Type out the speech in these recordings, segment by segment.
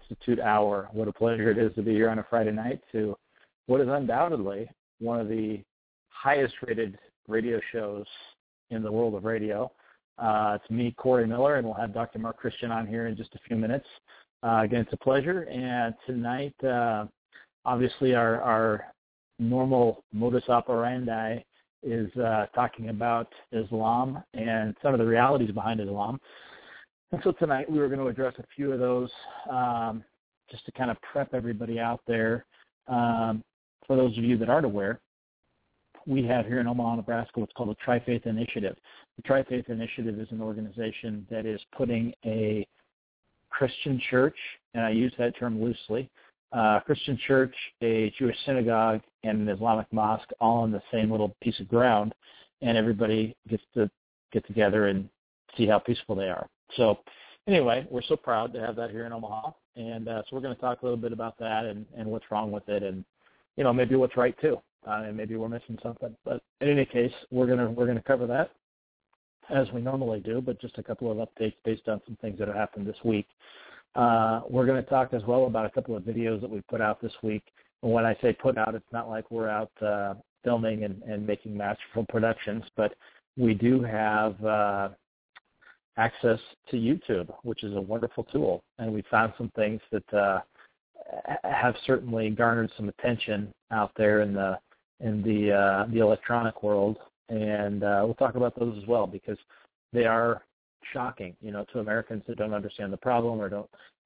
Institute Hour. What a pleasure it is to be here on a Friday night to what is undoubtedly one of the highest-rated radio shows in the world of radio. It's me, Corey Miller, and we'll have Dr. Mark Christian on here in just a few minutes. Again, it's a pleasure. And tonight, obviously, our normal modus operandi is talking about Islam and some of the realities behind Islam. And so tonight we were going to address a few of those just to kind of prep everybody out there. For those of you that aren't aware, we have here in Omaha, Nebraska, what's called the Tri-Faith Initiative. The Tri-Faith Initiative is an organization that is putting a Christian church, and I use that term loosely, Christian church, a Jewish synagogue, and an Islamic mosque all on the same little piece of ground, and everybody gets to get together and see how peaceful they are. So anyway, we're so proud to have that here in Omaha, and so we're going to talk a little bit about that and what's wrong with it, and maybe what's right too, and maybe we're missing something. But in any case, we're gonna cover that as we normally do, but just a couple of updates based on some things that have happened this week. We're going to talk as well about a couple of videos that we put out this week. And when I say put out, it's not like we're out filming and making masterful productions, but we do have access to YouTube, which is a wonderful tool. And we found some things that have certainly garnered some attention out there in the electronic world. And we'll talk about those as well because they are shocking, to Americans that don't understand the problem or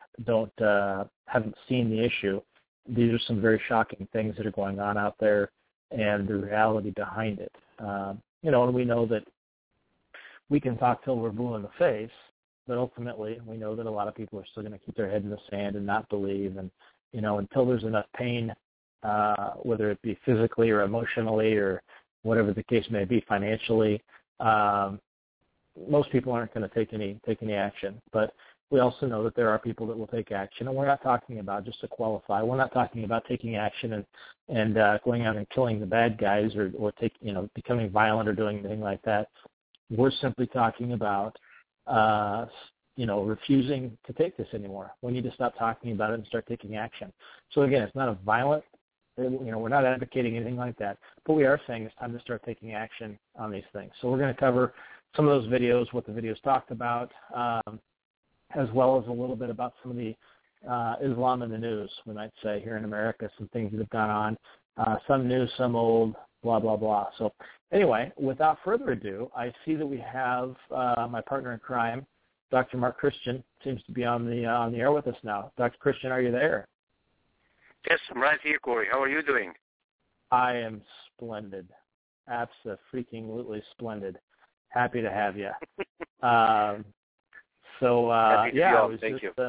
haven't seen the issue. These are some very shocking things that are going on out there and the reality behind it. And we know that we can talk till we're blue in the face, but ultimately we know that a lot of people are still going to keep their head in the sand and not believe. And, until there's enough pain, whether it be physically or emotionally or whatever the case may be, financially, most people aren't going to take any action. But we also know that there are people that will take action, and we're not talking about, just to qualify, we're not talking about taking action and going out and killing the bad guys or becoming violent or doing anything like that. We're simply talking about refusing to take this anymore. We need to stop talking about it and start taking action. So again, it's not a violent. We're not advocating anything like that, but we are saying it's time to start taking action on these things. So we're going to cover some of those videos, what the videos talked about, as well as a little bit about some of the Islam in the news, we might say, here in America, some things that have gone on, some new, some old, blah, blah, blah. So anyway, without further ado, I see that we have my partner in crime, Dr. Mark Christian, seems to be on the air with us now. Dr. Christian, are you there? Yes, I'm right here, Corey. How are you doing? I am splendid. Absolutely splendid. Happy to have you. Happy to be on. Thank you.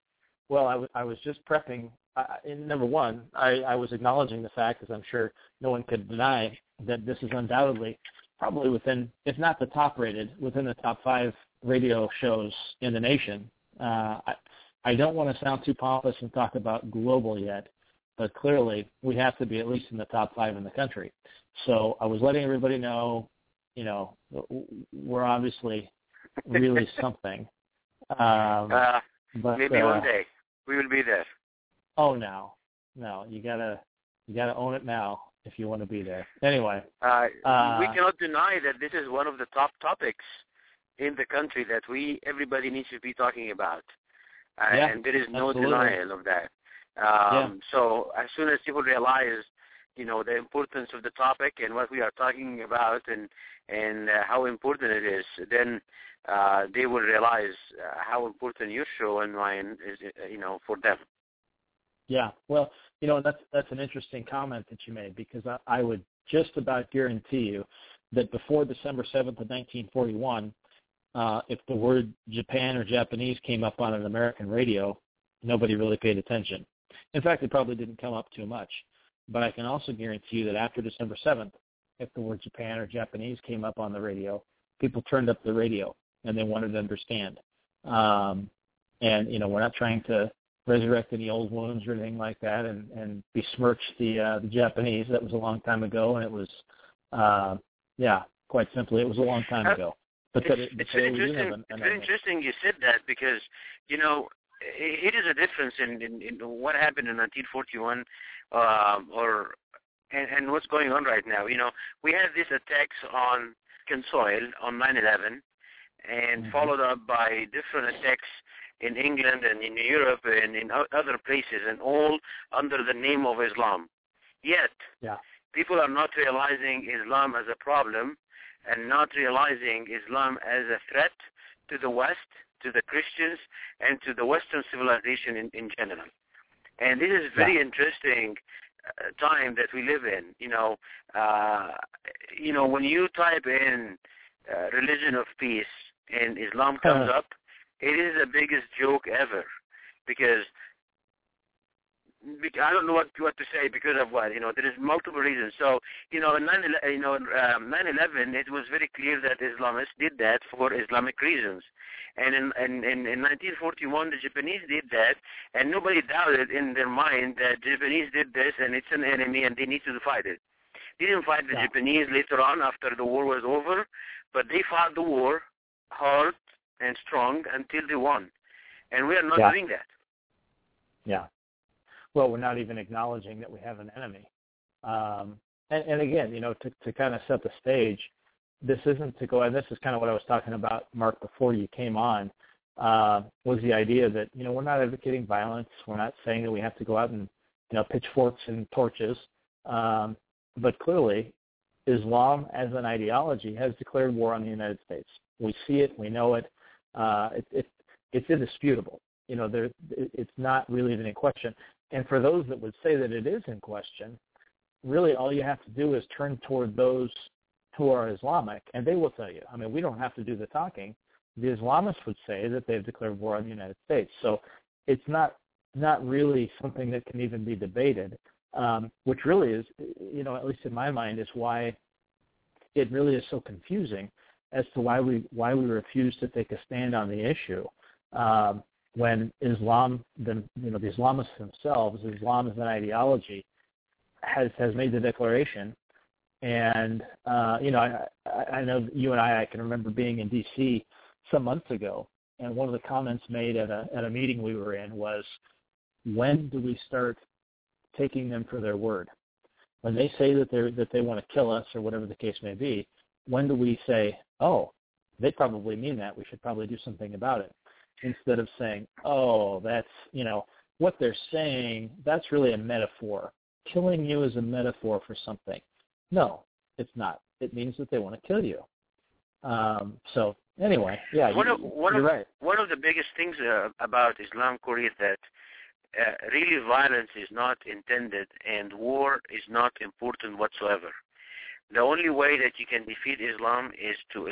I was just prepping. Number one, I was acknowledging the fact, as I'm sure no one could deny, that this is undoubtedly probably within, if not the top rated, within the top 5 radio shows in the nation. I don't want to sound too pompous and talk about global yet, but clearly we have to be at least in the top 5 in the country. So I was letting everybody know, we're obviously really something. But maybe one day we will be there. Oh, no, you gotta own it now if you want to be there. Anyway, we cannot deny that this is one of the top topics in the country that everybody needs to be talking about, and there is no denial of that. So as soon as people realize, the importance of the topic and what we are talking about and how important it is, then they will realize how important your show and mine is, for them. Yeah, well, that's an interesting comment that you made, because I would just about guarantee you that before December 7th of 1941, if the word Japan or Japanese came up on an American radio, nobody really paid attention. In fact, it probably didn't come up too much. But I can also guarantee you that after December 7th, if the word Japan or Japanese came up on the radio, people turned up the radio and they wanted to understand. And, we're not trying to resurrect any old wounds or anything like that and besmirch the Japanese. That was a long time ago, and it was, quite simply, it was a long time ago. But it's very interesting you said that, because, it is a difference in what happened in 1941 and what's going on right now. We had these attacks on American soil on 9/11, and followed up by different attacks in England and in Europe and in other places, and all under the name of Islam. Yet, people are not realizing Islam as a problem and not realizing Islam as a threat to the West, to the Christians, and to the Western civilization in general. And this is very interesting time that we live in. When you type in religion of peace and Islam comes up, it is the biggest joke ever, because I don't know what to say because of what. There is multiple reasons. So, in 9/11, it was very clear that Islamists did that for Islamic reasons. And in 1941, the Japanese did that, and nobody doubted in their mind that Japanese did this, and it's an enemy, and they need to fight it. They didn't fight the Japanese later on after the war was over, but they fought the war hard and strong until they won. And we are not doing that. Yeah. Well, we're not even acknowledging that we have an enemy. And again, to kind of set the stage, this isn't to go, and this is kind of what I was talking about, Mark, before you came on, was the idea that, we're not advocating violence. We're not saying that we have to go out and, pitchforks and torches. But clearly, Islam as an ideology has declared war on the United States. We see it. We know it. It's indisputable. It's not really even in question. And for those that would say that it is in question, really all you have to do is turn toward those who are Islamic, and they will tell you. I mean, we don't have to do the talking. The Islamists would say that they've declared war on the United States. So it's not really something that can even be debated, which really is, at least in my mind, is why it really is so confusing as to why we refuse to take a stand on the issue. When Islam, the Islamists themselves, Islam as an ideology, has made the declaration, and I know you and I can remember being in D.C. some months ago, and one of the comments made at a meeting we were in was, when do we start taking them for their word? When they say that they want to kill us or whatever the case may be, when do we say, oh, they probably mean that, we should probably do something about it? Instead of saying, oh, that's, what they're saying, that's really a metaphor. Killing you is a metaphor for something. No, it's not. It means that they want to kill you. So anyway, you're right. One of the biggest things about Islam, Corey, is that really violence is not intended and war is not important whatsoever. The only way that you can defeat Islam is to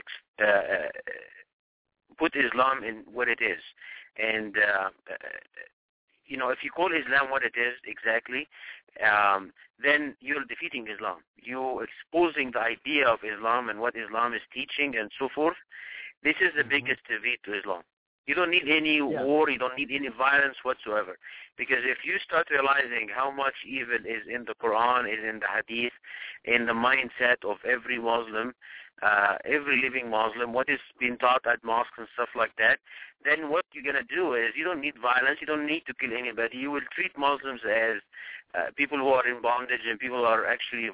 put Islam in what it is. And, if you call Islam what it is exactly, then you're defeating Islam. You're exposing the idea of Islam and what Islam is teaching and so forth. This is the biggest defeat to Islam. You don't need any war. You don't need any violence whatsoever. Because if you start realizing how much evil is in the Quran, is in the Hadith, in the mindset of every Muslim, every living Muslim, what is being taught at mosques and stuff like that, then what you're going to do is you don't need violence. You don't need to kill anybody. You will treat Muslims as people who are in bondage and people who are actually,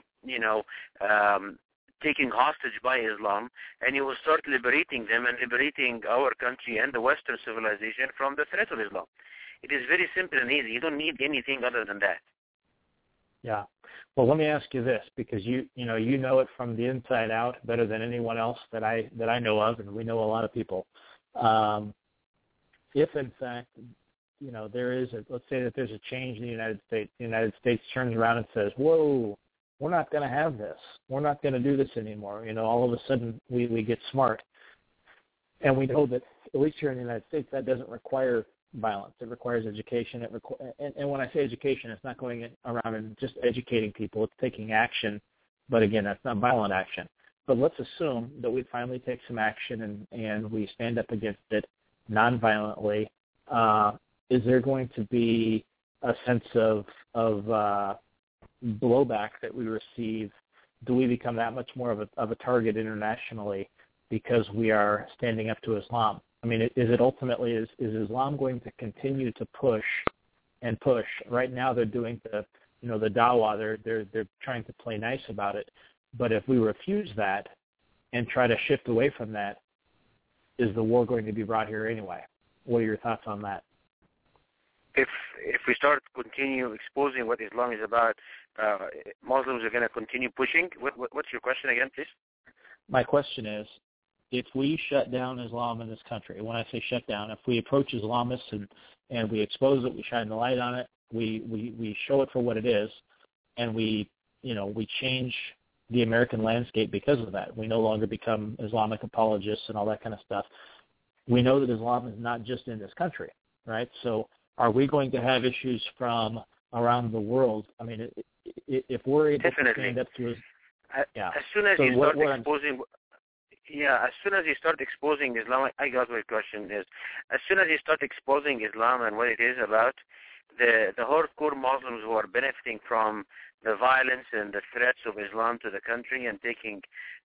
taken hostage by Islam, and you will start liberating them and liberating our country and the Western civilization from the threat of Islam. It is very simple and easy. You don't need anything other than that. Yeah. Well, let me ask you this, because you know it from the inside out better than anyone else that I know of, and we know a lot of people. If in fact, let's say that there's a change in the United States turns around and says, whoa, we're not going to have this. We're not going to do this anymore. All of a sudden we get smart. And we know that, at least here in the United States, that doesn't require violence. It requires education. And when I say education, it's not going around and just educating people. It's taking action. But again, that's not violent action. But let's assume that we finally take some action and we stand up against it nonviolently. Is there going to be a sense of blowback that we receive? Do we become that much more of a target internationally because we are standing up to Islam? I mean, is it ultimately, is Islam going to continue to push and push? Right now they're doing the dawah, they're trying to play nice about it. But if we refuse that and try to shift away from that, is the war going to be brought here anyway? What are your thoughts on that? If we start continue exposing what Islam is about, Muslims are going to continue pushing. What's your question again, please? My question is, if we shut down Islam in this country, when I say shut down, if we approach Islamists and we expose it, we shine the light on it, we show it for what it is, and we change the American landscape because of that. We no longer become Islamic apologists and all that kind of stuff. We know that Islam is not just in this country, right? So are we going to have issues from around the world? I mean, if we're able to stand up to as soon as you start exposing... Yeah, as soon as you start exposing Islam, I got my question is, as soon as you start exposing Islam and what it is about, the hardcore Muslims who are benefiting from the violence and the threats of Islam to the country and taking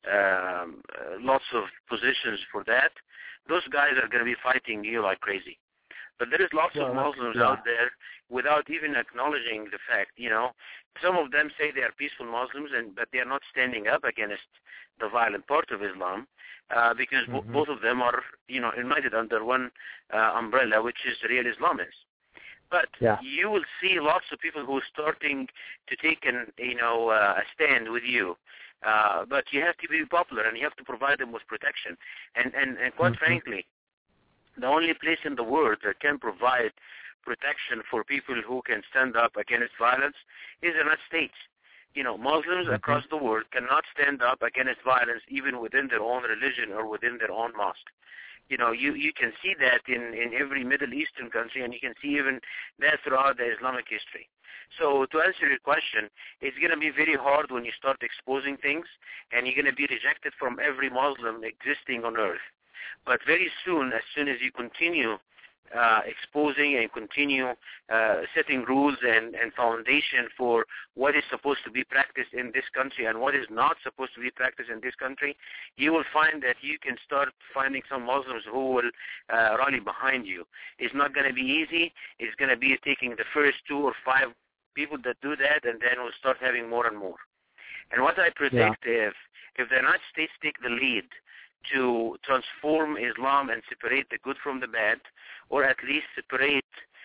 lots of positions for that, those guys are going to be fighting you like crazy. But there is lots of Muslims out there without even acknowledging the fact, Some of them say they are peaceful Muslims, but they are not standing up against the violent part of Islam because both of them are, united under one umbrella, which is real Islamists. But you will see lots of people who are starting to take a stand with you. But you have to be popular and you have to provide them with protection. And quite frankly, the only place in the world that can provide protection for people who can stand up against violence is the United States. Muslims across the world cannot stand up against violence even within their own religion or within their own mosque. You can see that in every Middle Eastern country, and you can see even that throughout the Islamic history. So to answer your question, it's going to be very hard when you start exposing things, and you're going to be rejected from every Muslim existing on earth. But very soon, as soon as you continue exposing and continue setting rules and foundation for what is supposed to be practiced in this country and what is not supposed to be practiced in this country, you will find that you can start finding some Muslims who will rally behind you. It's not going to be easy. It's going to be taking the first 2 or 5 people that do that, and then we'll start having more and more. And what I predict if the United States take the lead to transform Islam and separate the good from the bad, or at least separate,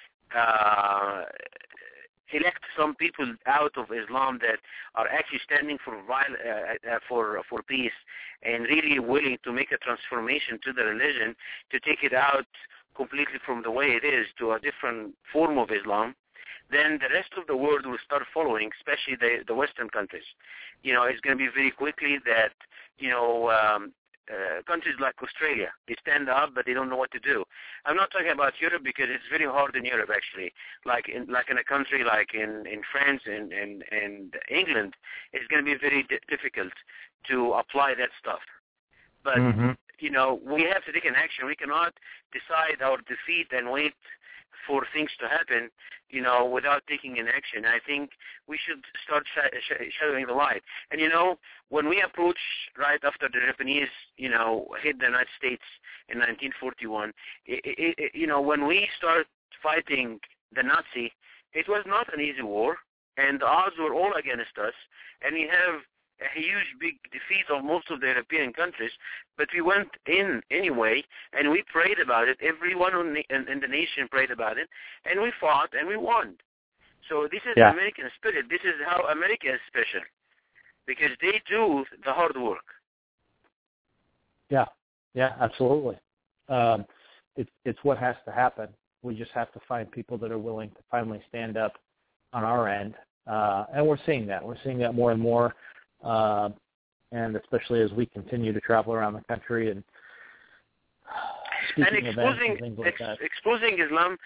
elect some people out of Islam that are actually standing for peace and really willing to make a transformation to the religion, to take it out completely from the way it is to a different form of Islam, then the rest of the world will start following, especially the Western countries. It's going to be very quickly that, countries like Australia, they stand up, but they don't know what to do. I'm not talking about Europe because it's very hard in Europe, actually. Like in a country like in France and England, it's going to be very difficult to apply that stuff. But, we have to take an action. We cannot decide our defeat and wait for things to happen, without taking an action. I think we should start showing the light. And, when we approach right after the Japanese, hit the United States in 1941, when we start fighting the Nazi, it was not an easy war, and the odds were all against us, and we have a huge, big defeat of most of the European countries, but we went in anyway, and we prayed about it. Everyone in the nation prayed about it, and we fought, and we won. So this is the American spirit. This is how America is special, because they do the hard work. Yeah, absolutely. It's what has to happen. We just have to find people that are willing to finally stand up on our end, and we're seeing that. We're seeing that more and more. And especially as we continue to travel around the country and speaking events and things like that. Exposing Islam,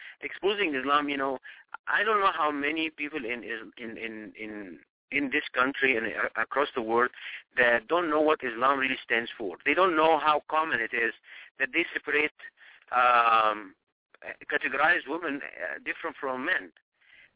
I don't know how many people in this country and across the world that don't know what Islam really stands for. They don't know how common it is that they separate, categorize women different from men.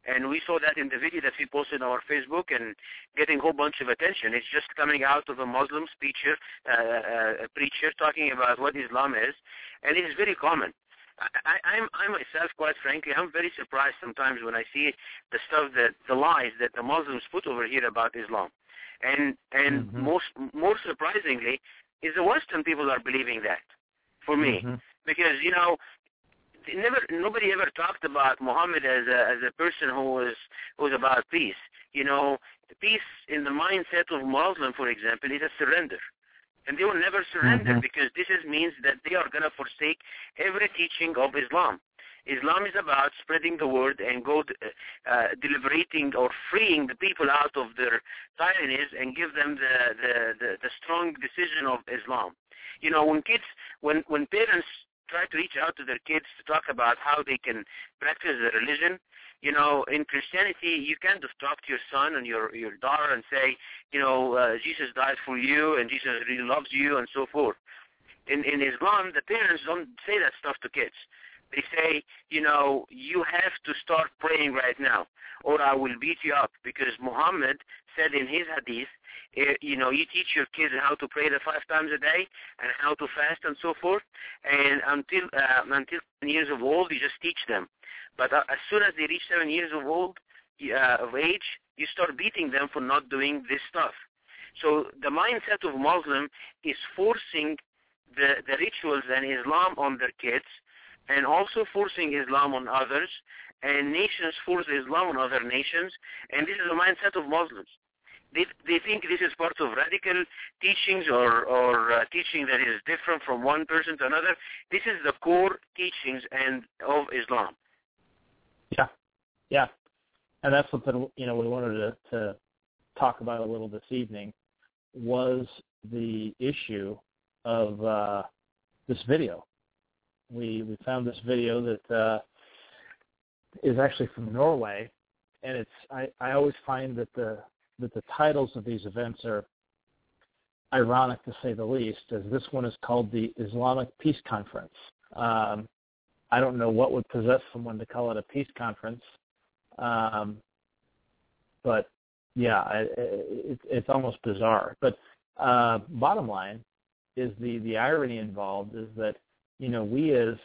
And we saw that in the video that we posted on our Facebook and getting a whole bunch of attention. It's just coming out of a Muslim preacher talking about what Islam is, and it is very common. I myself, quite frankly, I'm very surprised sometimes when I see the stuff the lies that the Muslims put over here about Islam. And more surprisingly is the Western people are believing that, for me. Because, nobody ever talked about Muhammad as a person who was about peace. Peace in the mindset of Muslim, for example, is a surrender. And they will never surrender because this means that they are going to forsake every teaching of Islam. Islam is about spreading the word and deliberating or freeing the people out of their tyrannies and give them the strong decision of Islam. When parents try to reach out to their kids to talk about how they can practice their religion, in Christianity, you can't just talk to your son and your daughter and say, Jesus died for you and Jesus really loves you and so forth. In Islam, the parents don't say that stuff to kids. They say, you have to start praying right now or I will beat you up, because Muhammad said in his hadith, you teach your kids how to pray the 5 times a day and how to fast and so forth, and until 7 years of old, you just teach them. But as soon as they reach 7 years of age, you start beating them for not doing this stuff. So the mindset of Muslim is forcing the rituals and Islam on their kids, and also forcing Islam on others, and nations force Islam on other nations, and this is the mindset of Muslims. They think this is part of radical teachings or teaching that is different from one person to another. This is the core teachings of Islam. Yeah, and that's something we wanted to talk about a little this evening, was the issue of this video. We found this video that is actually from Norway, and it's I always find that the titles of these events are ironic, to say the least, as this one is called the Islamic Peace Conference. I don't know what would possess someone to call it a peace conference, but yeah, it's almost bizarre. But bottom line is the irony involved is that we as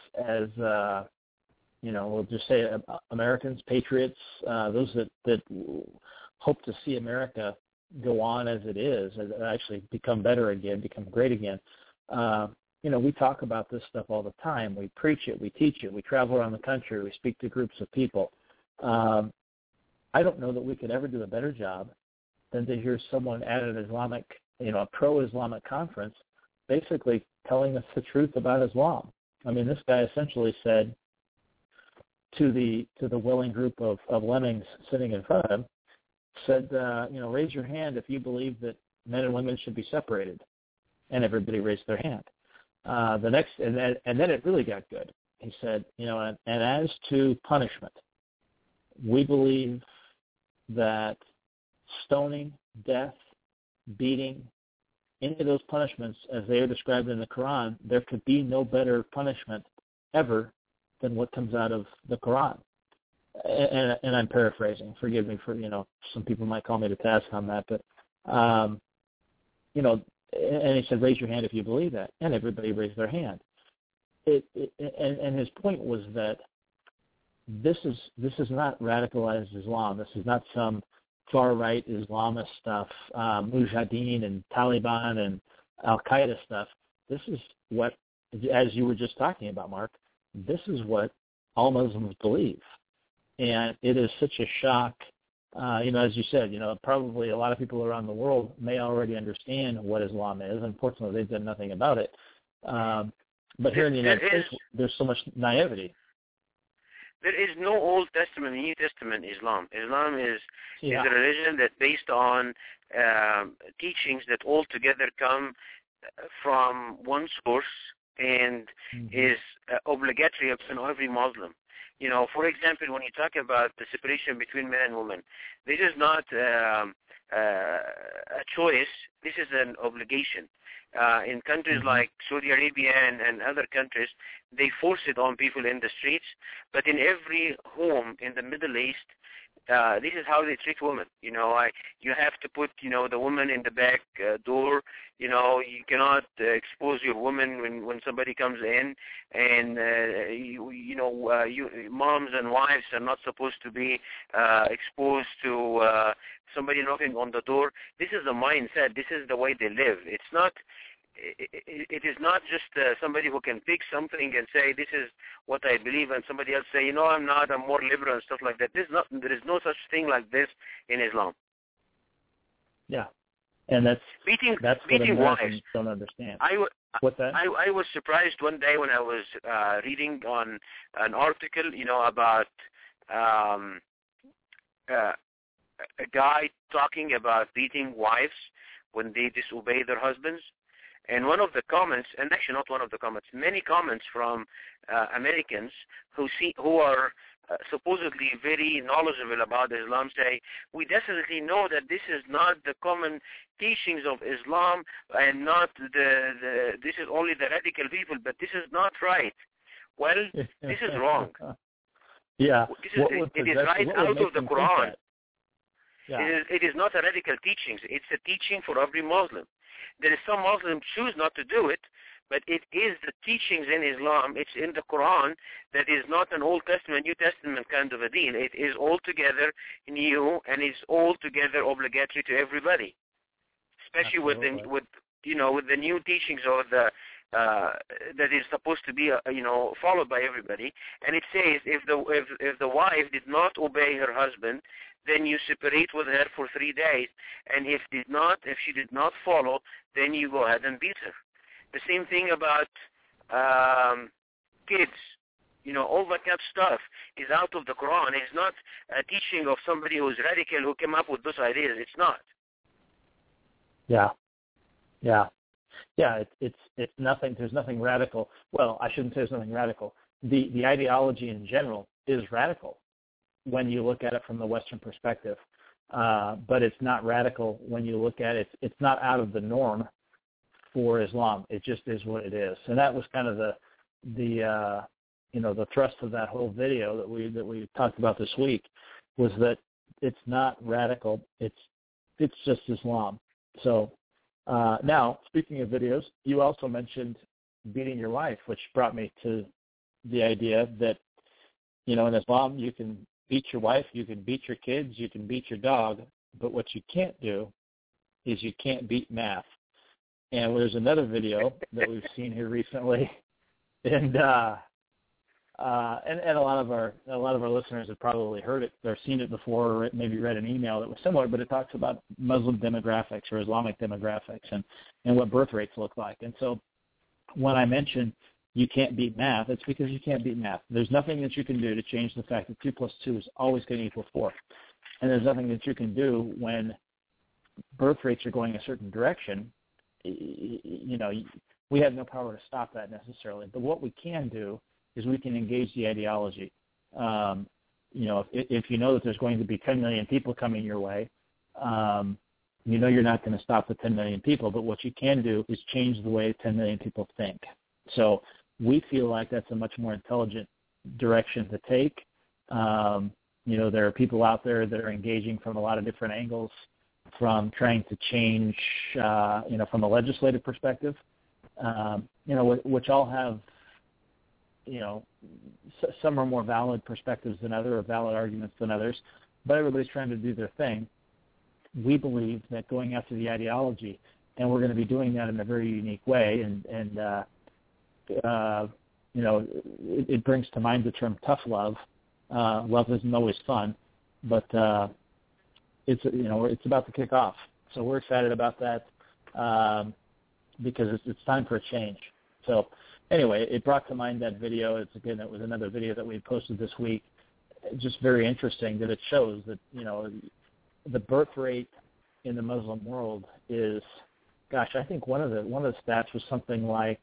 we'll just say Americans, patriots, those that hope to see America go on as it is, and actually become better again, become great again. We talk about this stuff all the time. We preach it, we teach it, we travel around the country, we speak to groups of people. I don't know that we could ever do a better job than to hear someone at an Islamic, a pro-Islamic conference, basically telling us the truth about Islam. I mean, this guy essentially said to the willing group of lemmings sitting in front of him, said, raise your hand if you believe that men and women should be separated, and everybody raised their hand. And then it really got good. He said, and as to punishment, we believe that stoning, death, beating, any of those punishments, as they are described in the Quran, there could be no better punishment ever than what comes out of the Quran. And I'm paraphrasing. Forgive me for, some people might call me to task on that, but, and he said, raise your hand if you believe that. And everybody raised their hand. And his point was that this is not radicalized Islam. This is not some far-right Islamist stuff, Mujahideen and Taliban and Al-Qaeda stuff. This is what, as you were just talking about, Mark, this is what all Muslims believe. And it is such a shock, as you said, probably a lot of people around the world may already understand what Islam is. Unfortunately, they've done nothing about it. But here in the United States, there's so much naivety. There is no Old Testament, New Testament Islam. Islam is a religion that's based on teachings that altogether come from one source and is obligatory upon every Muslim. For example, when you talk about the separation between men and women, this is not a choice. This is an obligation. In countries like Saudi Arabia and other countries, they force it on people in the streets. But in every home in the Middle East, this is how they treat women. You have to put, the woman in the back door. You cannot expose your woman when somebody comes in, and moms and wives are not supposed to be exposed to somebody knocking on the door. This is the mindset. This is the way they live. It's not. It is not just somebody who can pick something and say, this is what I believe, and somebody else say, I'm not, I'm more liberal and stuff like that. There is no such thing like this in Islam. Yeah, and that's what Americans don't understand. What's that? I was surprised one day when I was reading on an article, about a guy talking about beating wives when they disobey their husbands. And one of the comments, and actually not one of the comments, many comments from Americans who are supposedly very knowledgeable about Islam say, we definitely know that this is not the common teachings of Islam, and not this is only the radical people, but this is not right. Well, this is wrong. Yeah. It is right out of the Quran. Yeah. It is not a radical teachings. It's a teaching for every Muslim. There is some Muslims choose not to do it, but it is the teachings in Islam. It's in the Quran that is not an Old Testament, New Testament kind of a deal. It is altogether new, and it's altogether obligatory to everybody, especially with the new teachings or the that is supposed to be followed by everybody. And it says if the wife did not obey her husband, then you separate with her for 3 days, and if she did not follow, then you go ahead and beat her. The same thing about kids. All that kind of stuff is out of the Quran. It's not a teaching of somebody who's radical who came up with those ideas. It's not. Yeah. It's nothing. There's nothing radical. Well, I shouldn't say there's nothing radical. The ideology in general is radical when you look at it from the Western perspective, but it's not radical when you look at it. It's not out of the norm for Islam. It just is what it is, and that was kind of the thrust of that whole video that we talked about this week, was that it's not radical. It's just Islam. So now, speaking of videos, you also mentioned beating your wife, which brought me to the idea that in Islam you can beat your wife, you can beat your kids, you can beat your dog, but what you can't do is you can't beat math. And there's another video that we've seen here recently, and a lot of our listeners have probably heard it or seen it before, or maybe read an email that was similar, but it talks about Muslim demographics or Islamic demographics and what birth rates look like. And so when I mention you can't beat math, it's because you can't beat math. There's nothing that you can do to change the fact that 2 plus 2 is always going to equal 4. And there's nothing that you can do when birth rates are going a certain direction. We have no power to stop that necessarily. But what we can do is we can engage the ideology. If you know that there's going to be 10 million people coming your way, you're not going to stop the 10 million people. But what you can do is change the way 10 million people think. So we feel like that's a much more intelligent direction to take. There are people out there that are engaging from a lot of different angles, from trying to change, from a legislative perspective, which all have, some are more valid perspectives than others, or valid arguments than others, but everybody's trying to do their thing. We believe that going after the ideology, and we're going to be doing that in a very unique way, and it brings to mind the term tough love. Love isn't always fun, but it's about to kick off. So we're excited about that because it's time for a change. So anyway, it brought to mind that video. It was another video that we posted this week. Just very interesting that it shows that the birth rate in the Muslim world is, I think one of the stats was something like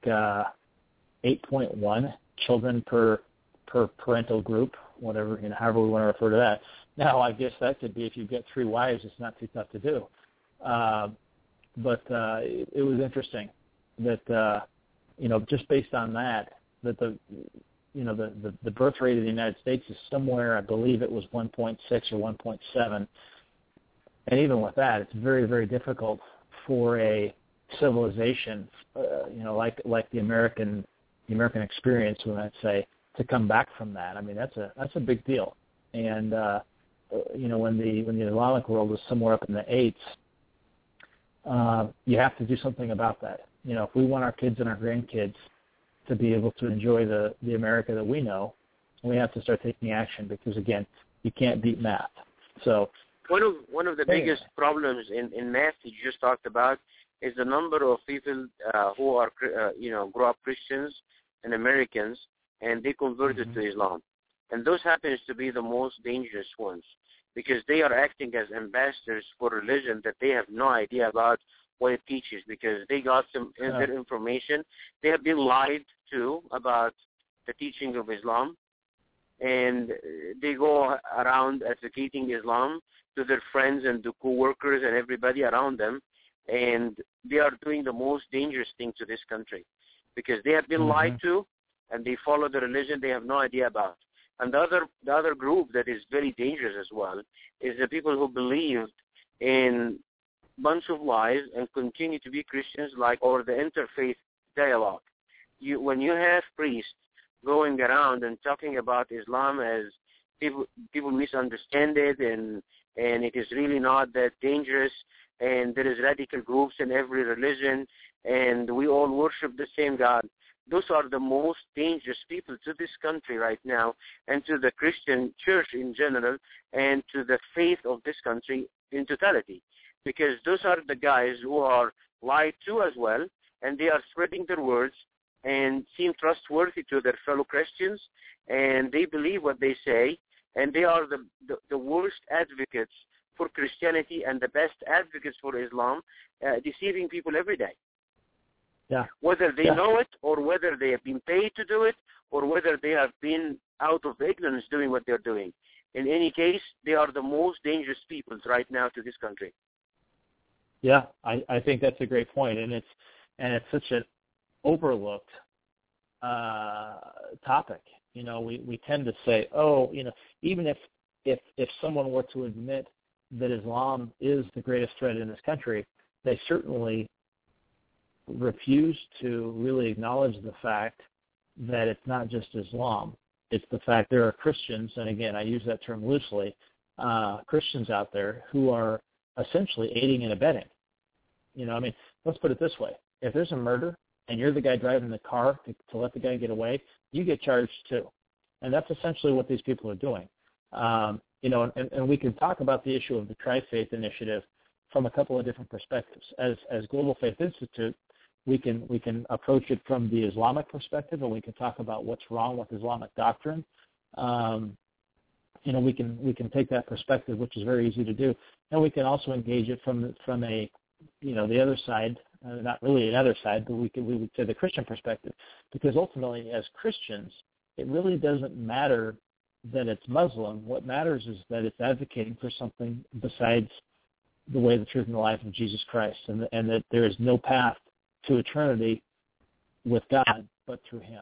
8.1 children per parental group, whatever, however we want to refer to that. Now, I guess that could be if you get 3 wives, it's not too tough to do. But it was interesting that, just based on that the the birth rate of the United States is somewhere, I believe it was 1.6 or 1.7. And even with that, it's very, very difficult for a civilization, like the American experience, we might say, to come back from that. I mean, that's a big deal. And when the Islamic world is somewhere up in the 8s, you have to do something about that. If we want our kids and our grandkids to be able to enjoy the America that we know, we have to start taking action because, again, you can't beat math. So one of the biggest problems in math that you just talked about is the number of people who are grow up Christians and Americans, and they converted to Islam. And those happens to be the most dangerous ones because they are acting as ambassadors for religion that they have no idea about what it teaches because they got some information. They have been lied to about the teaching of Islam, and they go around advocating Islam to their friends and the co-workers and everybody around them, and they are doing the most dangerous thing to this country because they have been lied to, and they follow the religion they have no idea about. And the other group that is very dangerous as well is the people who believed in bunch of lies and continue to be Christians, or the interfaith dialogue. When you have priests going around and talking about Islam as people misunderstand it and it is really not that dangerous, and there is radical groups in every religion and we all worship the same God. Those are the most dangerous people to this country right now and to the Christian church in general and to the faith of this country in totality, because those are the guys who are lied to as well, and they are spreading their words and seem trustworthy to their fellow Christians, and they believe what they say, and they are the worst advocates for Christianity and the best advocates for Islam, deceiving people every day. Yeah. Whether they know it or whether they have been paid to do it or whether they have been out of ignorance doing what they're doing. In any case, they are the most dangerous people right now to this country. Yeah, I think that's a great point, and it's such an overlooked topic. We tend to say, even if someone were to admit that Islam is the greatest threat in this country, they certainly refuse to really acknowledge the fact that it's not just Islam. It's the fact there are Christians, and again, I use that term loosely, Christians out there who are essentially aiding and abetting. Let's put it this way. If there's a murder and you're the guy driving the car to let the guy get away, you get charged too. And that's essentially what these people are doing. And we can talk about the issue of the Tri-Faith Initiative from a couple of different perspectives. As Global Faith Institute, we can approach it from the Islamic perspective, and we can talk about what's wrong with Islamic doctrine. We can take that perspective, which is very easy to do, and we can also engage it from a the other side, not really another side, but we would say the Christian perspective, because ultimately as Christians, it really doesn't matter that it's Muslim. What matters is that it's advocating for something besides the way, the truth, and the life of Jesus Christ, and that there is no path to eternity with God but through Him.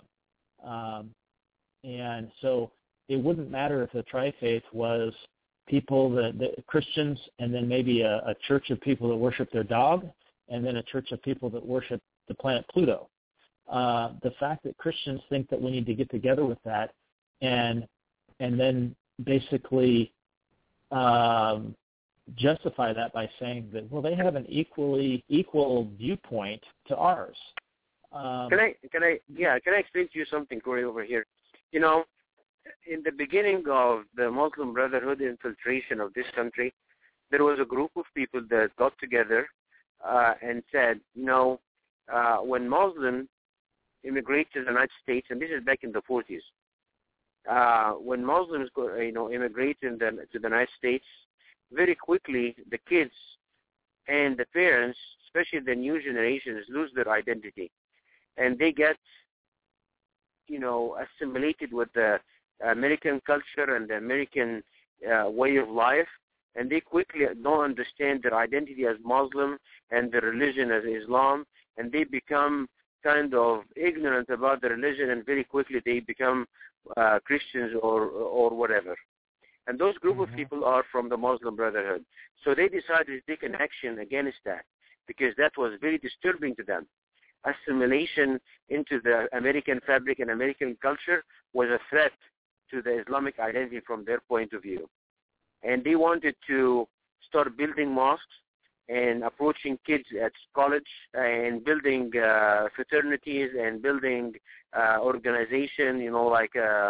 And so it wouldn't matter if the Tri-Faith was people that Christians, and then maybe a church of people that worship their dog, and then a church of people that worship the planet Pluto. The fact that Christians think that we need to get together with that and then basically justify that by saying that, well, they have an equal viewpoint to ours. Can I explain to you something, Corey, over here? In the beginning of the Muslim Brotherhood infiltration of this country, there was a group of people that got together and said, when Muslims immigrate to the United States, and this is back in the 40s, when Muslims immigrate to the United States, very quickly the kids and the parents, especially the new generations, lose their identity, and they get assimilated with the American culture and the American way of life, and they quickly don't understand their identity as Muslim and their religion as Islam, and they become kind of ignorant about the religion, and very quickly they become Christians or whatever. And those group of people are from the Muslim Brotherhood. So they decided to take an action against that because that was very disturbing to them. Assimilation into the American fabric and American culture was a threat to the Islamic identity from their point of view. And they wanted to start building mosques and approaching kids at college and building fraternities and building organization, like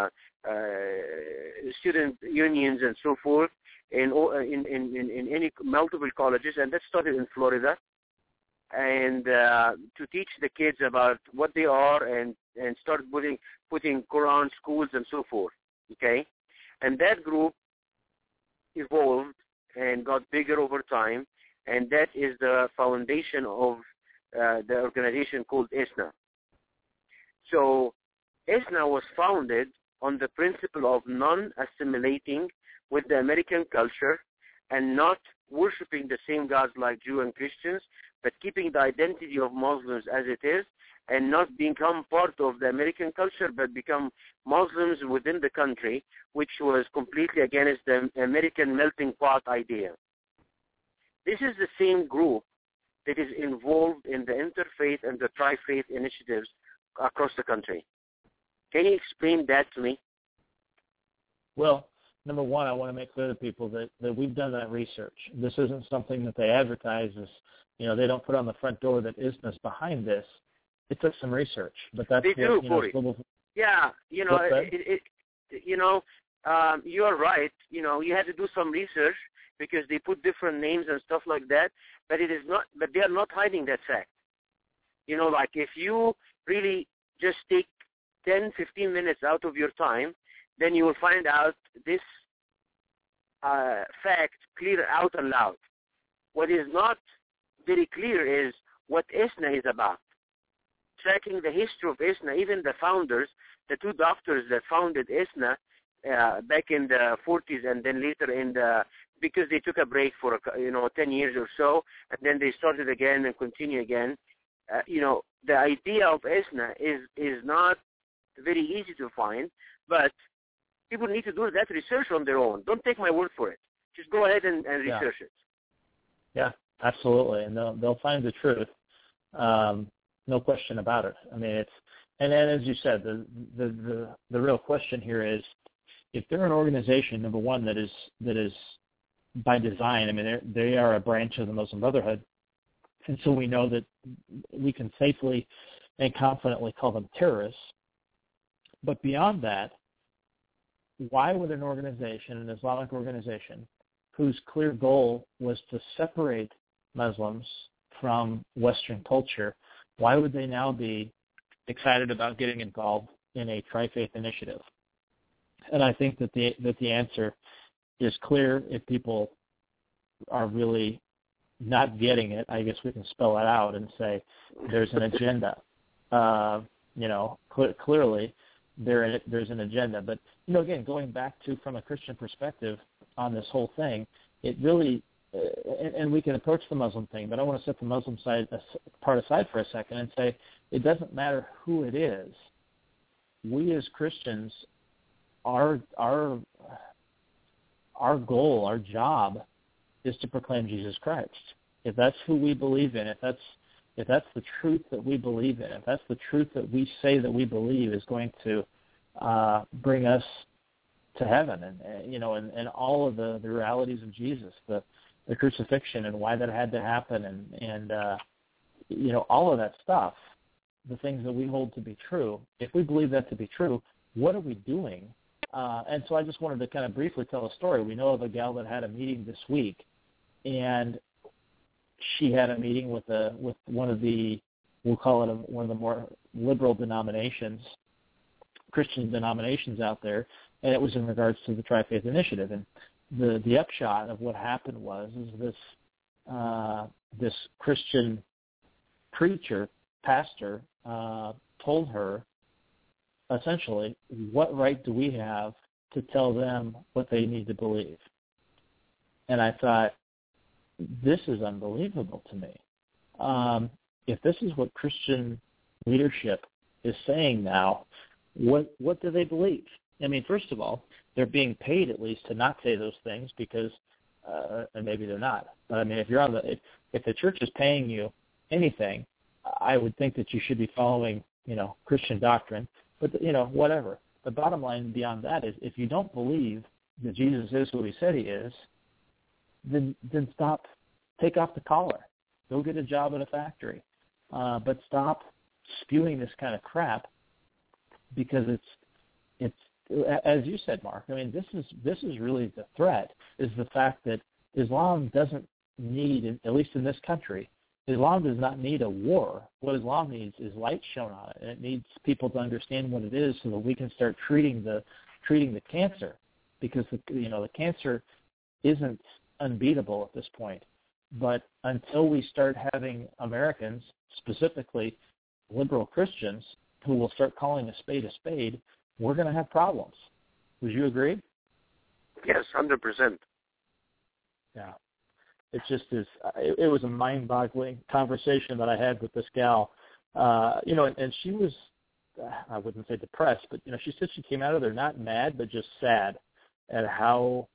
student unions and so forth in any multiple colleges. And that started in Florida. And to teach the kids about what they are and start putting Quran schools and so forth, okay? And that group evolved and got bigger over time, and that is the foundation of the organization called ISNA. So ISNA was founded on the principle of non-assimilating with the American culture and not worshiping the same gods like Jew and Christians, but keeping the identity of Muslims as it is and not become part of the American culture, but become Muslims within the country, which was completely against the American melting pot idea. This is the same group that is involved in the interfaith and the tri-faith initiatives across the country. Can you explain that to me? Well, number one, I want to make clear to people that we've done that research. This isn't something that they advertise as, they don't put on the front door that ISNA's behind this. It took some research, but that's they do, global. Yeah, you are right. You had to do some research because they put different names and stuff like that, but it is not. But they are not hiding that fact. Like if you really just take 10, 15 minutes out of your time, then you will find out this fact clear out and loud. What is not very clear is what ISNA is about. Tracking the history of ISNA, even the founders, the two doctors that founded ISNA back in the 40s and then later because they took a break for 10 years or so, and then they started again and continue again. The idea of ISNA is not very easy to find, but people need to do that research on their own. Don't take my word for it. Just go ahead and research it. Yeah, absolutely, and they'll find the truth. No question about it. I mean, and then as you said, the real question here is, if they're an organization, number one, that is by design. I mean, they are a branch of the Muslim Brotherhood, and so we know that we can safely and confidently call them terrorists. But beyond that, why would an organization, an Islamic organization, whose clear goal was to separate Muslims from Western culture, why would they now be excited about getting involved in a tri-faith initiative? And I think that the answer is clear. If people are really not getting it, I guess we can spell it out and say there's an agenda. Clearly there's an agenda. But, again, going back to from a Christian perspective on this whole thing, it really and we can approach the Muslim thing, but I want to set the Muslim part aside for a second and say it doesn't matter who it is. We as Christians, our goal, our job, is to proclaim Jesus Christ. If that's who we believe in, if that's the truth that we believe in, if that's the truth that we say that we believe is going to bring us to heaven, and all of the realities of Jesus, the crucifixion and why that had to happen, and all of that stuff, the things that we hold to be true. If we believe that to be true, what are we doing? And so I just wanted to kind of briefly tell a story. We know of a gal that had a meeting this week, and she had a meeting with one of the, we'll call it one of the more liberal denominations, Christian denominations out there, and it was in regards to the Tri-Faith Initiative. And the upshot of what happened was this Christian pastor told her, essentially, what right do we have to tell them what they need to believe? And I thought, this is unbelievable to me. If this is what Christian leadership is saying now, what do they believe? I mean, first of all, they're being paid at least to not say those things because, and maybe they're not. But I mean, if the church is paying you anything, I would think that you should be following, Christian doctrine. But whatever. The bottom line beyond that is, if you don't believe that Jesus is who he said he is, then stop, take off the collar, go get a job at a factory, but stop spewing this kind of crap, because it's as you said, Mark. I mean, this is really the threat, is the fact that Islam doesn't need, at least in this country, Islam does not need a war. What Islam needs is light shown on it, and it needs people to understand what it is so that we can start treating the cancer, because the cancer isn't unbeatable at this point. But until we start having Americans, specifically liberal Christians, who will start calling a spade, we're going to have problems. Would you agree? Yes, 100%. Yeah. It just is. It was a mind-boggling conversation that I had with this gal, and she was, I wouldn't say depressed, but she said she came out of there not mad, but just sad at how,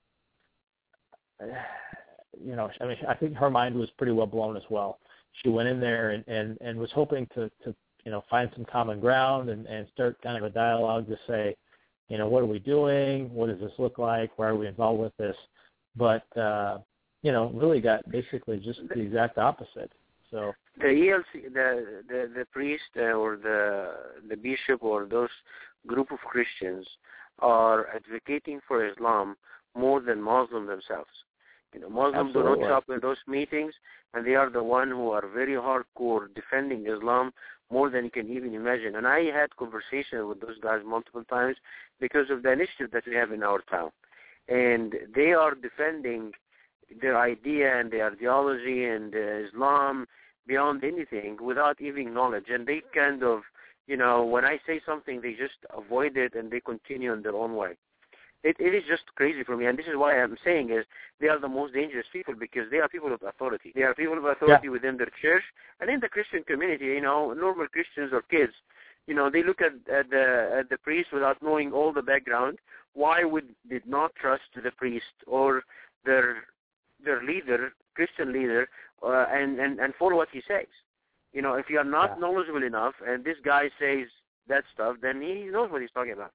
I think her mind was pretty well blown as well. She went in there and was hoping to find some common ground and start kind of a dialogue to say, what are we doing? What does this look like? Why are we involved with this? But, really got basically just the exact opposite. So the ELC, the priest or the bishop or those group of Christians are advocating for Islam more than Muslims themselves. Muslims do not show up in those meetings, and they are the one who are very hardcore defending Islam more than you can even imagine. And I had conversations with those guys multiple times because of the initiative that we have in our town. And they are defending their idea and their ideology and Islam beyond anything without even knowledge. And they kind of, when I say something, they just avoid it and they continue in their own way. It is just crazy for me, and this is why I'm saying is they are the most dangerous people, because they are people of authority. They are people of authority within their church and in the Christian community. Normal Christians or kids, they look at the priest without knowing all the background. Why would they not trust the priest or their leader, Christian leader, and follow what he says? If you are not knowledgeable enough, and this guy says that stuff, then he knows what he's talking about.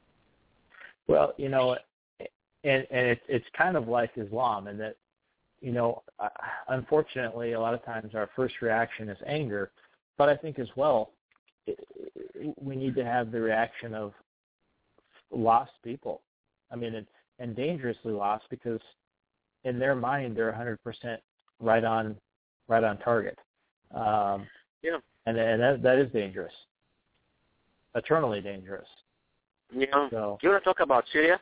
Well, and it's kind of like Islam in that, unfortunately, a lot of times our first reaction is anger, but I think as well we need to have the reaction of lost people. I mean, and dangerously lost, because in their mind they're 100% right on target. And that is dangerous, eternally dangerous. So, do you want to talk about Syria?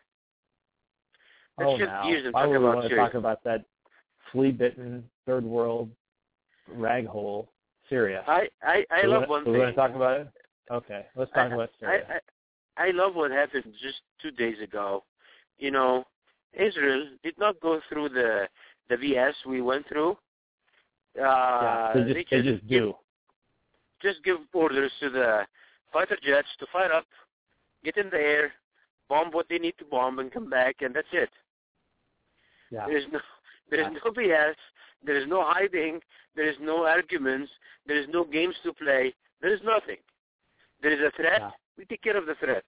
Why would we want to talk about that flea-bitten, third world rag hole, Syria? I love one thing. We're going to talk about it? Okay, let's talk about Syria. I love what happened just 2 days ago. Israel did not go through the BS we went through. They just do. Just give orders to the fighter jets to fire up, get in the air, bomb what they need to bomb, and come back, and that's it. Yeah. There is no BS. There is no hiding. There is no arguments. There is no games to play. There is nothing. There is a threat. Yeah. We take care of the threat.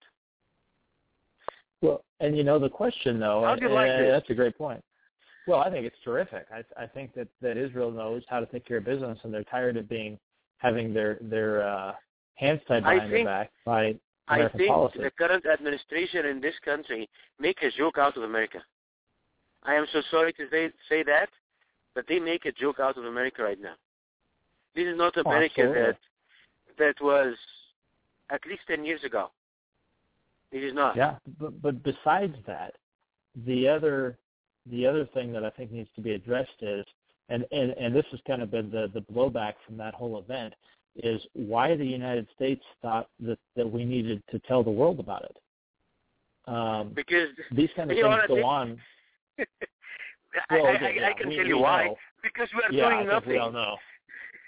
Well, and the question, though, how do you like this? That's a great point. Well, I think it's terrific. I think that Israel knows how to take care of business, and they're tired of having their hands tied behind their back by American policy. I think the current administration in this country make a joke out of America. I am so sorry to say that, but they make a joke out of America right now. This is not America that was at least 10 years ago. It is not. Yeah, but besides that, the other thing that I think needs to be addressed is, and this has kind of been the blowback from that whole event, is why the United States thought that we needed to tell the world about it. Because these kind of things go on. I can tell you why. Because we are doing nothing. We all know.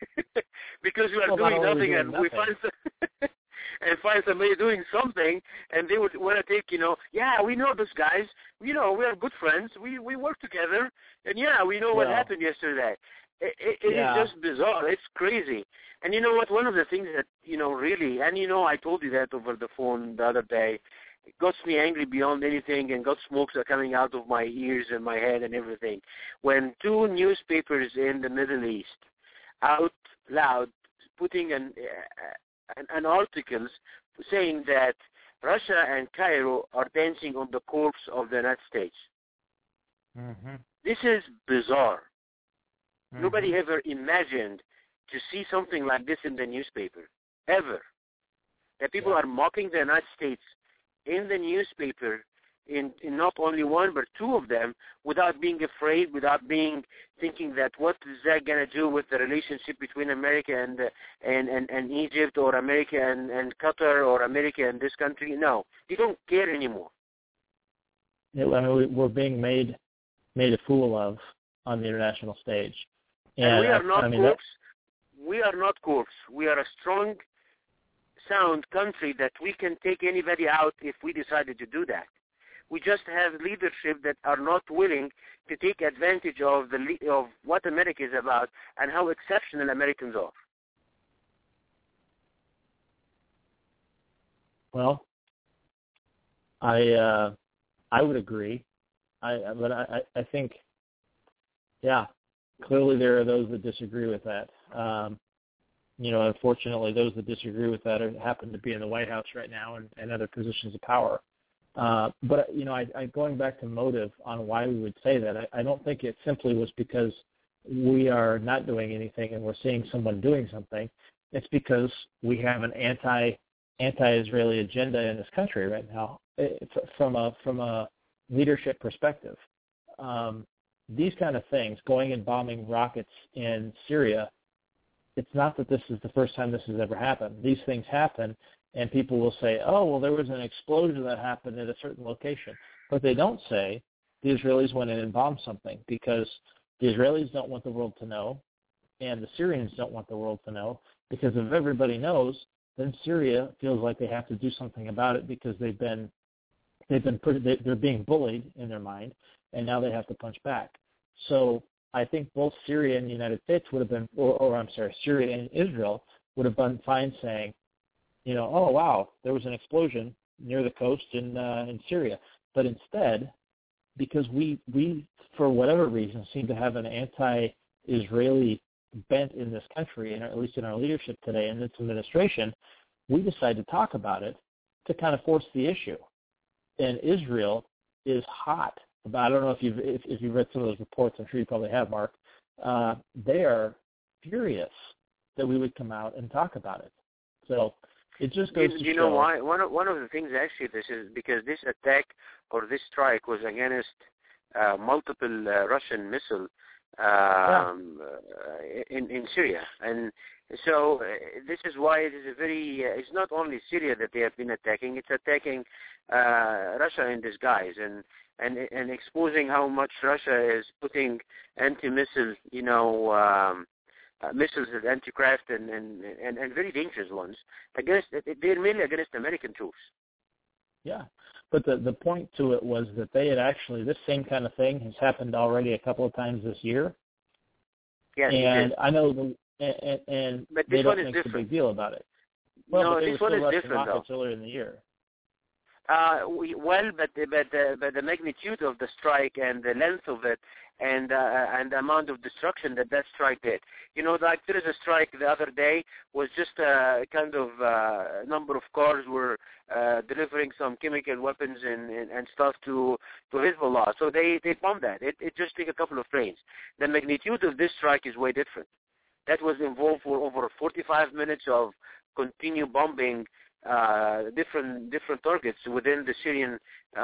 because we are doing nothing, and we find and find somebody doing something, and they would want to take, yeah, we know those guys, we are good friends, we work together, and yeah, we know what happened yesterday. It is just bizarre. It's crazy. And you know what? One of the things that, really, and I told you that over the phone the other day, it got me angry beyond anything, and got smokes are coming out of my ears and my head and everything. When two newspapers in the Middle East out loud putting an articles saying that Russia and Cairo are dancing on the corpse of the United States. Mm-hmm. This is bizarre. Mm-hmm. Nobody ever imagined to see something like this in the newspaper, ever. That people are mocking the United States in the newspaper, in not only one but two of them, without being afraid, without thinking that what is that going to do with the relationship between America and Egypt, or America and Qatar, or America and this country. No, they don't care anymore. Yeah, I mean, we're being made a fool of on the international stage. And we are not corpse. We are not corpse. We are a strong, sound country that we can take anybody out if we decided to do that. We just have leadership that are not willing to take advantage of what America is about and how exceptional Americans are. Well, I would agree. But I think, clearly there are those that disagree with that. Unfortunately, those that disagree with that happen to be in the White House right now and other positions of power. But going back to motive on why we would say that, I don't think it simply was because we are not doing anything and we're seeing someone doing something. It's because we have an anti-Israeli agenda in this country right now from a leadership perspective. These kind of things, going and bombing rockets in Syria, it's not that this is the first time this has ever happened. These things happen, and people will say, oh, well, there was an explosion that happened at a certain location. But they don't say the Israelis went in and bombed something, because the Israelis don't want the world to know, and the Syrians don't want the world to know, because if everybody knows, then Syria feels like they have to do something about it, because they're being bullied in their mind, and now they have to punch back. So I think both Syria and the United States would have been, Syria and Israel would have been fine saying, oh, wow, there was an explosion near the coast in Syria. But instead, because we for whatever reason, seem to have an anti-Israeli bent in this country, and at least in our leadership today in this administration, we decide to talk about it to kind of force the issue. And Israel is hot. But I don't know if you've read some of those reports. I'm sure you probably have, Mark. They are furious that we would come out and talk about it. So it just goes to show. You know why? One of the things actually, this is because this attack or this strike was against multiple Russian missiles in Syria, and so this is why it is it's not only Syria that they have been attacking. It's attacking Russia in disguise and exposing how much Russia is putting anti-missile, missiles, anti-craft, and very dangerous ones they're mainly against American troops. Yeah, but the point to it was that they had actually, this same kind of thing has happened already a couple of times this year. Yes, and I know but they don't make a big deal about it. Well, no, but this one is different though. Earlier in the year. But the magnitude of the strike and the length of it and the amount of destruction that strike did. Like there is a strike the other day was just a kind of number of cars were delivering some chemical weapons and stuff to Hezbollah. So they bombed that. It just took a couple of planes. The magnitude of this strike is way different. That was involved for over 45 minutes of continued bombing different targets within the Syrian,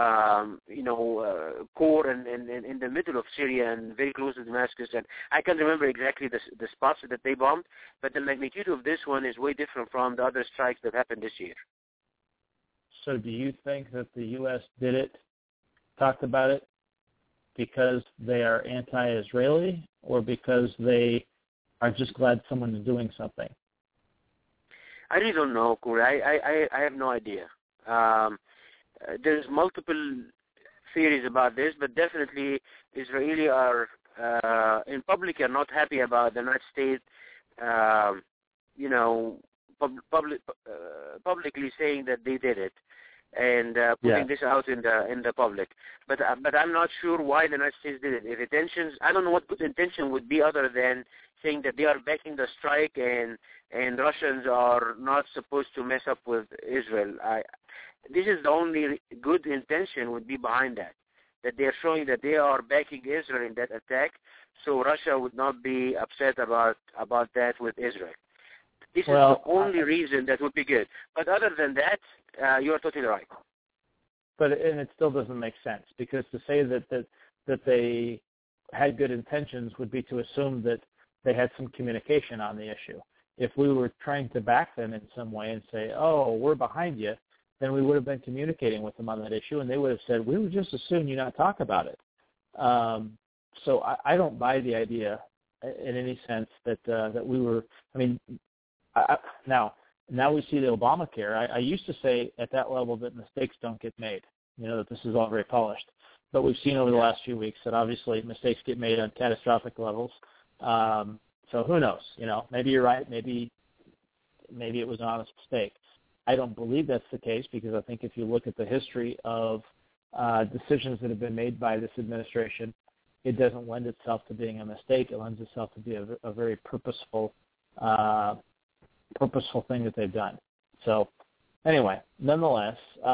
core and in the middle of Syria and very close to Damascus. And I can't remember exactly the spots that they bombed, but the magnitude of this one is way different from the other strikes that happened this year. So do you think that the U.S. talked about it because they are anti-Israeli, or because they are just glad someone is doing something? I really don't know, Corey. I have no idea. There's multiple theories about this, but definitely Israeli are in public are not happy about the United States, publicly saying that they did it and putting this out in the public. But I'm not sure why the United States did it. If intentions, I don't know what good intention would be other than saying that they are backing the strike and Russians are not supposed to mess up with Israel. This is the only good intention would be behind that they are showing that they are backing Israel in that attack, so Russia would not be upset about that with Israel. This is the only reason that would be good. But other than that, you are totally right. But it still doesn't make sense, because to say that they had good intentions would be to assume that they had some communication on the issue. If we were trying to back them in some way and say, oh, we're behind you, then we would have been communicating with them on that issue, and they would have said, we would just assume you not talk about it. So I don't buy the idea in any sense that we were, I mean, now we see the Obamacare. I used to say at that level that mistakes don't get made, that this is all very polished. But we've seen over the last few weeks that obviously mistakes get made on catastrophic levels. So who knows? Maybe you're right. Maybe it was an honest mistake. I don't believe that's the case, because I think if you look at the history of decisions that have been made by this administration, it doesn't lend itself to being a mistake. It lends itself to be a very purposeful thing that they've done. So anyway, nonetheless,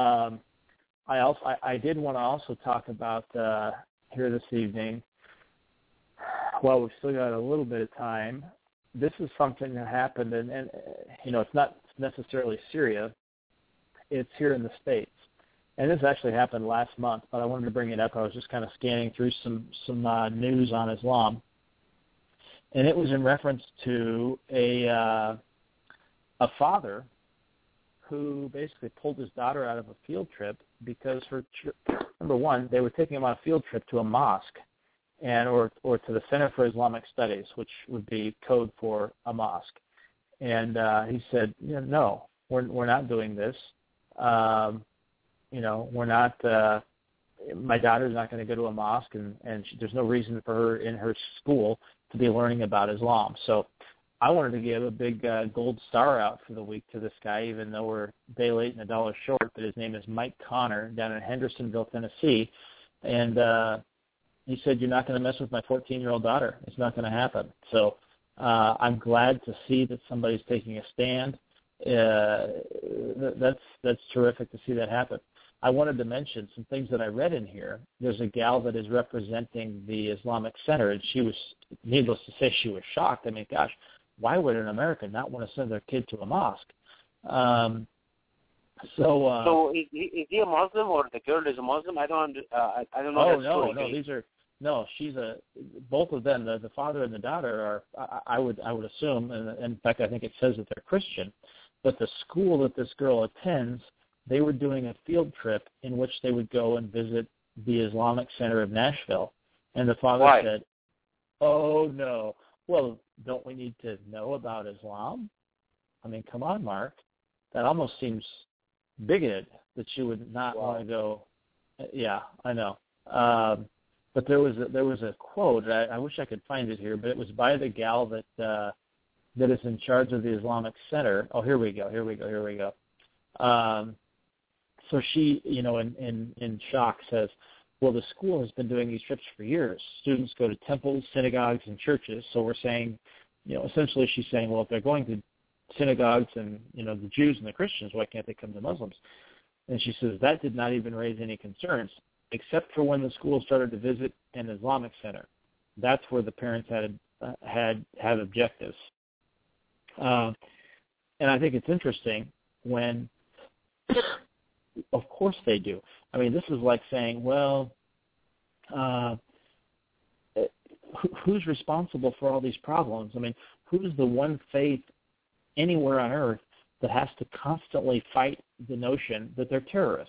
I did want to also talk about here this evening, while we've still got a little bit of time, this is something that happened, and it's not necessarily Syria. It's here in the States. And this actually happened last month, but I wanted to bring it up. I was just kind of scanning through some news on Islam, and it was in reference to a father who basically pulled his daughter out of a field trip because number one, they were taking him on a field trip to a mosque or to the Center for Islamic Studies, which would be code for a mosque. And he said, no, we're not doing this. We're not. My daughter's not going to go to a mosque, and there's no reason for her in her school to be learning about Islam. So I wanted to give a big gold star out for the week to this guy, even though we're a day late and $1 short. But his name is Mike Connor down in Hendersonville, Tennessee, and he said, "You're not going to mess with my 14-year-old daughter. It's not going to happen." So I'm glad to see that somebody's taking a stand. That's terrific to see that happen. I wanted to mention some things that I read in here. There's a gal that is representing the Islamic Center, and she was, needless to say, she was shocked. I mean, gosh, why would an American not want to send their kid to a mosque? So is he a Muslim, or the girl is a Muslim? I don't know. No, she's both of them, the father and the daughter are, I would assume, and in fact I think it says that they're Christian, but the school that this girl attends, they were doing a field trip in which they would go and visit the Islamic Center of Nashville. And the father said, "Oh, no. Well, don't we need to know about Islam? I mean, come on, Mark. That almost seems bigoted that you would not want to go." Yeah, I know. But there was a quote. I wish I could find it here, but it was by the gal that is in charge of the Islamic Center. Oh, here we go. So she, in shock says, "Well, the school has been doing these trips for years. Students go to temples, synagogues, and churches. So we're saying, essentially she's saying, well, if they're going to synagogues and, the Jews and the Christians, why can't they come to Muslims?" And she says that did not even raise any concerns, except for when the school started to visit an Islamic center. That's where the parents had objectives. And I think it's interesting when, of course they do. I mean, this is like saying, well, who's responsible for all these problems? I mean, who's the one faith anywhere on earth that has to constantly fight the notion that they're terrorists?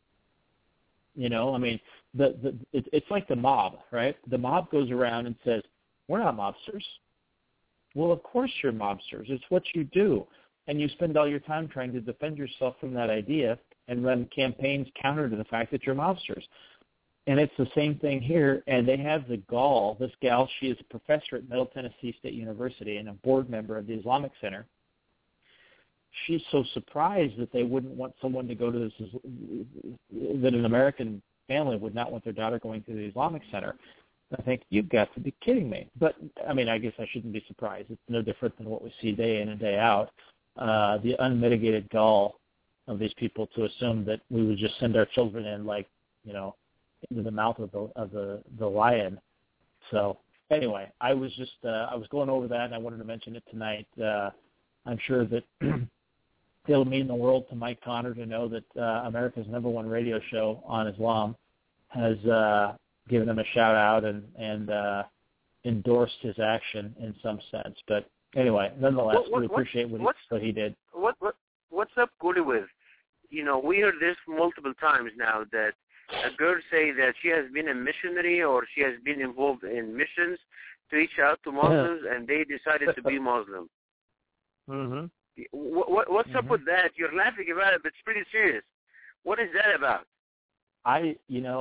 I mean, it's like the mob, right? The mob goes around and says, "We're not mobsters. Well, of course you're mobsters. It's what you do. And you spend all your time trying to defend yourself from that idea and run campaigns counter to the fact that you're mobsters. And it's the same thing here. And they have the gall. This gal, she is a professor at Middle Tennessee State University and a board member of the Islamic Center. She's so surprised that they wouldn't want someone to go to this, that an American family would not want their daughter going to the Islamic Center. I think, you've got to be kidding me. But, I mean, I guess I shouldn't be surprised. It's no different than what we see day in and day out. The unmitigated gall of these people to assume that we would just send our children in like, into the mouth of the lion. So anyway, I was going over that, and I wanted to mention it tonight. I'm sure that it'll mean the world to Mike Connor to know that America's #1 radio show on Islam has given him a shout out and endorsed his action in some sense. But anyway, nonetheless, we appreciate what he did. What's up, Cody, with? We heard this multiple times now that a girl say that she has been a missionary or she has been involved in missions to reach out to Muslims, and they decided to be Muslim. Mm-hmm. What's up with that? You're laughing about it, but it's pretty serious. What is that about? I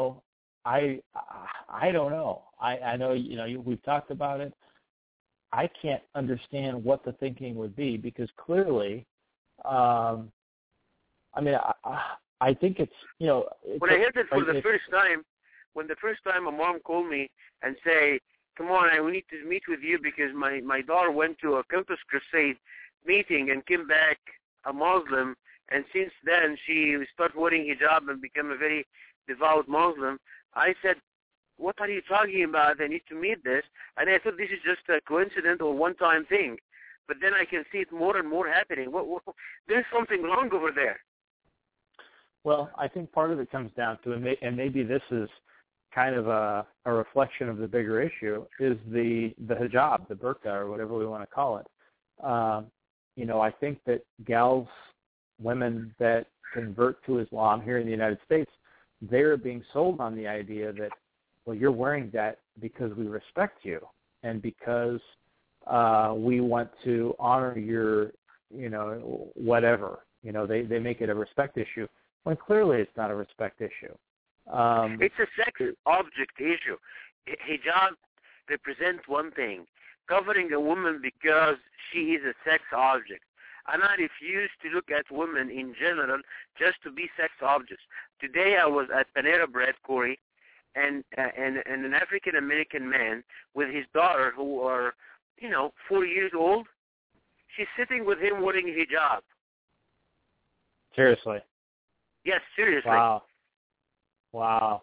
don't know. I know, we've talked about it. I can't understand what the thinking would be because clearly, I think it's, when I heard it for the first time, when the first time a mom called me and say, come on, we need to meet with you because my daughter went to a Campus Crusade meeting and came back a Muslim, and since then she started wearing hijab and became a very devout Muslim. I said, what are you talking about? I need to meet this. And I thought this is just a coincidence or one-time thing. But then I can see it more and more happening. There's something wrong over there. Well, I think part of it comes down to, and maybe this is kind of a reflection of the bigger issue, is the hijab, the burqa, or whatever we want to call it. I think that women that convert to Islam here in the United States, they're being sold on the idea that, well, you're wearing that because we respect you and because we want to honor your, whatever. They make it a respect issue when clearly it's not a respect issue. It's a sex object issue. Hijab represents one thing, covering a woman because she is a sex object. And I refuse to look at women in general just to be sex objects. Today I was at Panera Bread, Corey, and an African-American man with his daughter who are, 4 years old. She's sitting with him wearing hijab. Seriously? Yes, seriously. Wow.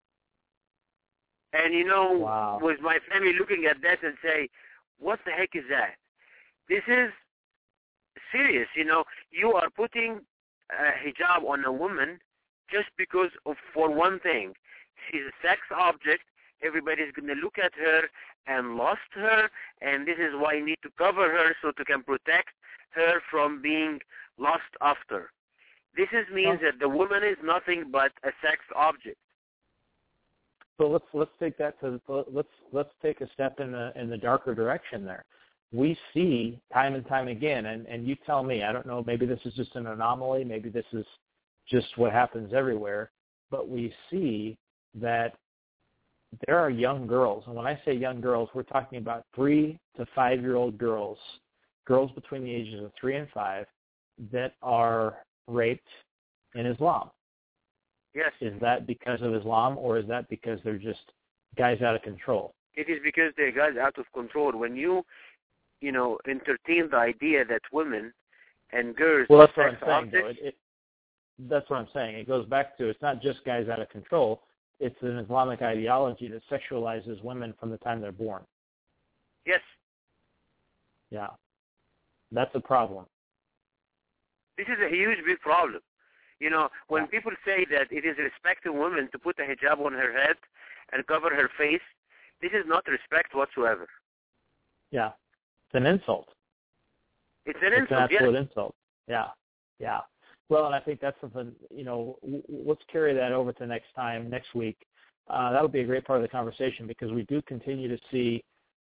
And, wow. Was my family looking at that and say, what the heck is that? This is serious. You are putting hijab on a woman just because for one thing. She's a sex object. Everybody's going to look at her and lust her, and this is why you need to cover her so to can protect her from being lust after. This means that the woman is nothing but a sex object. So let's take that to let's take a step in the darker direction there. We see time and time again, and you tell me. I don't know. Maybe this is just an anomaly. Maybe this is just what happens everywhere. But we see that there are young girls, and when I say young girls, we're talking about 3 to 5-year-old girls between the ages of 3 and 5, that are raped in Islam. Yes. Is that because of Islam, or is that because they're just guys out of control? It is because they're guys out of control. When you entertain the idea that women and girls are sex objects. That's what I'm saying. It goes back to, it's not just guys out of control. It's an Islamic ideology that sexualizes women from the time they're born. Yes. Yeah. That's a problem. This is a huge, big problem. When people say that it is respect to women to put a hijab on her head and cover her face, this is not respect whatsoever. Yeah. It's an insult. It's an insult, It's an absolute insult. Yeah. Well, and I think that's something, let's carry that over to next week. That'll be a great part of the conversation because we do continue to see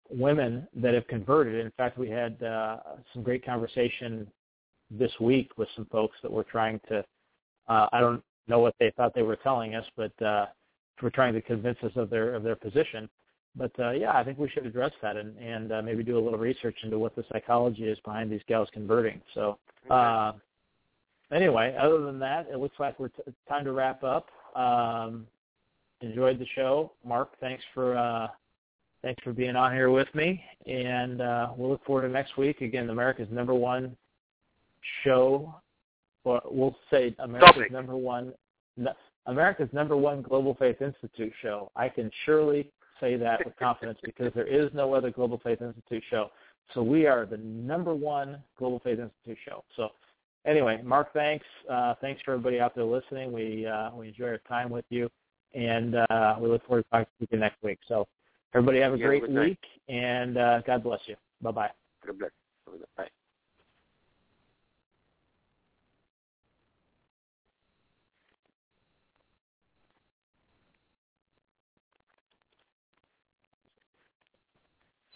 women that have converted. In fact, we had some great conversation this week with some folks that were trying to, I don't know what they thought they were telling us, but were trying to convince us of their position. But, I think we should address that and maybe do a little research into what the psychology is behind these gals converting. So anyway, other than that, it looks like we're time to wrap up. Enjoyed the show. Mark, thanks for being on here with me, and we'll look forward to next week. Again, America's number one show, or we'll say America's number one Global Faith Institute show. I can surely say that with confidence because there is no other Global Faith Institute show. So we are the number one Global Faith Institute show. So anyway, Mark, thanks. Thanks for everybody out there listening. We enjoy our time with you, and we look forward to talking to you next week. So everybody have a great week, and God bless you. Bye-bye. God bless. Bye.